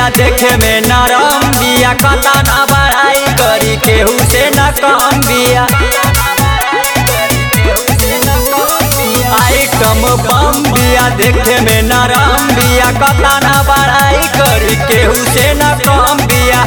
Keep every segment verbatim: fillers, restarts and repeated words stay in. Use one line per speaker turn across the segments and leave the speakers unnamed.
बिया देखे में नरम बिया कता ना बड़ाई करी केहू से न कम बिया आइटम बम बिया देखे में नरम बिया कता ना बड़ाई करी केहू से न कम बिया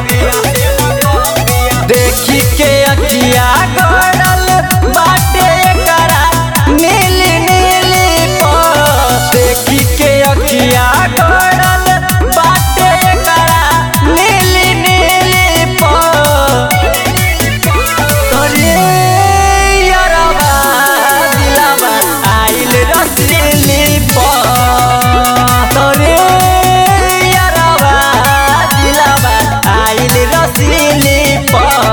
देखी के अखिया गड़ल बाटे करा नीली नीली पर देखी के अखिया गड़ल बाटे करा नीली नीली पर तोरे यारबा दिलबा आइल रसीली पर तोरे यारबा दिलबा आइल रसीली पर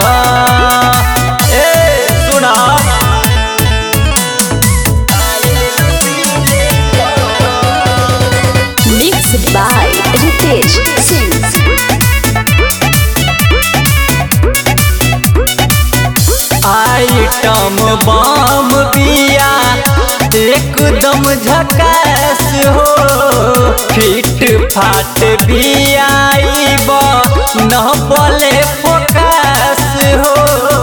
by Ritesh Singh।
Item bomb बिया एकदम झकास हो फिट फाट बिया न बोले फोकस हो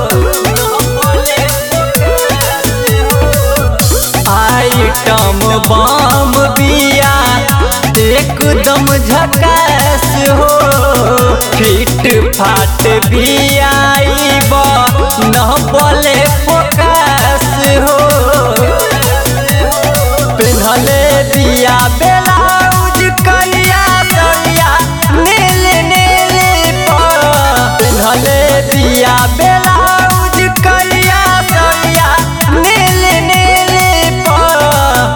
आइटम बम बिया एकदम झकास हो फिट फाट बिया न बोले फोकस हो पिन्हले दिया ब्लाउज करिया सरिया नील नीली पर पिन्हले दिया ब्लाउज करिया सरिया नील नीली पर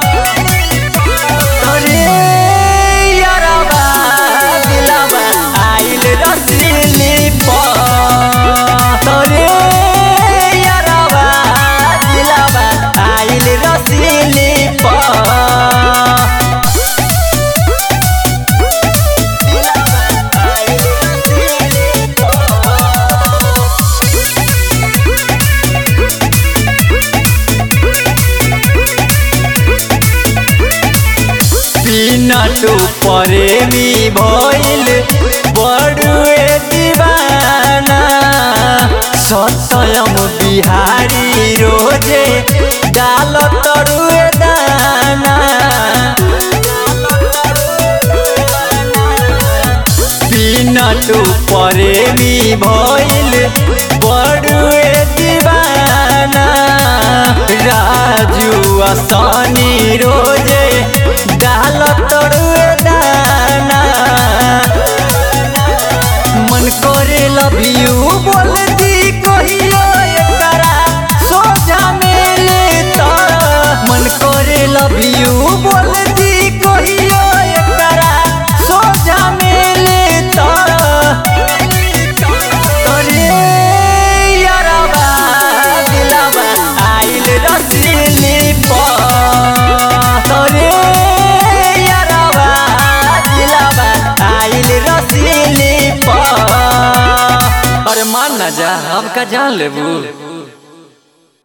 तोरे यारबा दिलबा आइल रसीली पर तोरे यारबा दिलबा आइल रसीली पर पीनट प्रेमी भइल बड़ुए दीवाना सत्यम बिहारी रोजे डाल तरुए दाना पीनट प्रेमी भइल बड़ुए दीवाना राजू असनी रोजे डाल तरुए दाना मन करे लव यू बोल दी कहियो एकरा सोझा मिले त मन करे लव यू बोल दी कहियो एकरा सोझा मिले त तोरे यारबा दिलबा आइल रसीली पर तोरे यारबा दिलबा आइल रसीली पर अरे मान ना जा अब का जान लेबू।